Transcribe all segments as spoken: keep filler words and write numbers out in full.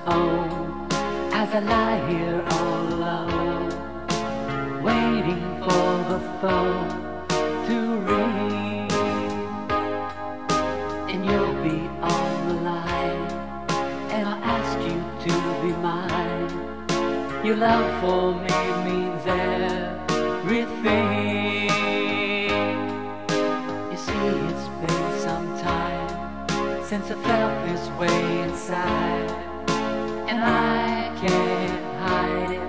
own as I lie here all alone, waiting for the phone to ring, and you'll be on the line, and I'll ask you to be mine. Your love for me means everything. You see, it's been some time since I felt this way inside, and I can't hide it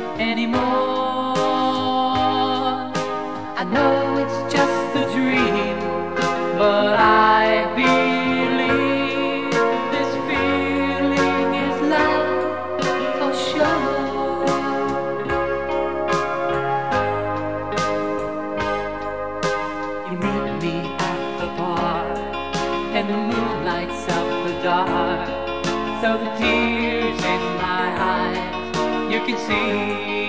anymore. I know it's just a dream, but I believe this feeling is love for sure. You meet me at the bar, and the moon lights up the dark, so the tears in my eyes you can see.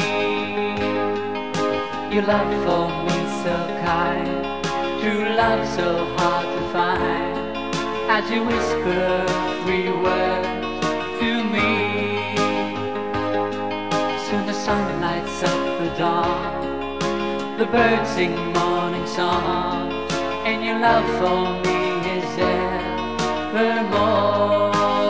Your love for me so kind, true love so hard to find, as you whisper three words to me. Soon the sun lights up the dawn, the birds sing morning songs, and your love for me is evermore.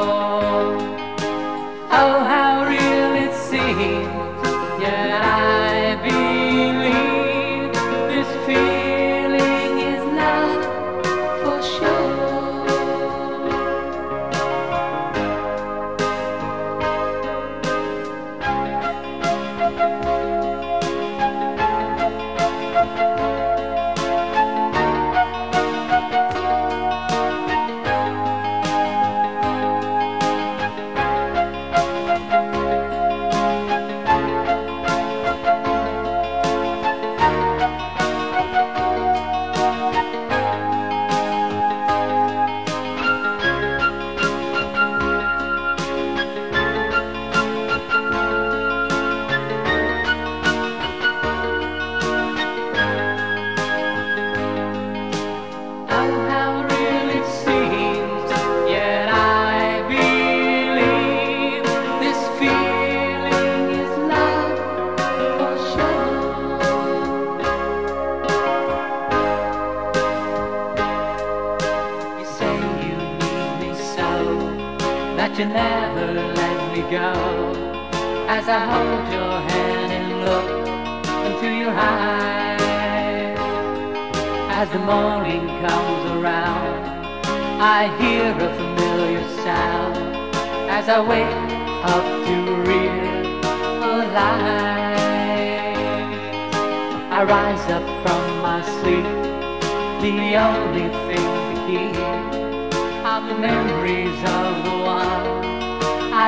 Oh, how real it seems, yet I believe this feeling is love for sure. That you never let me go, as I hold your hand and look into your eyes. As the morning comes around, I hear a familiar sound, as I wake up to realize I rise up from my sleep, the only thing to keep are the memories of the one I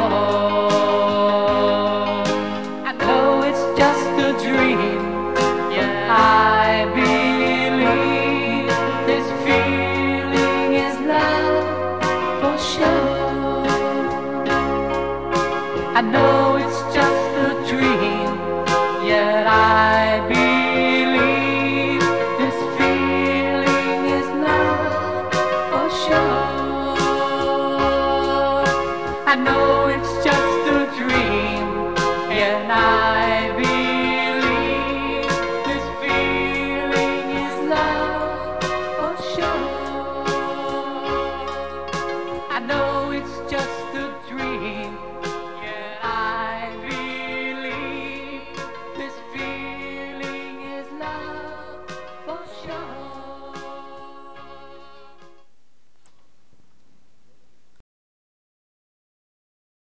adore. I know it's just a dream, yet I believe this feeling is love for sure. I know it's just a dream, yet I believe this feeling is love for sure. I know it's just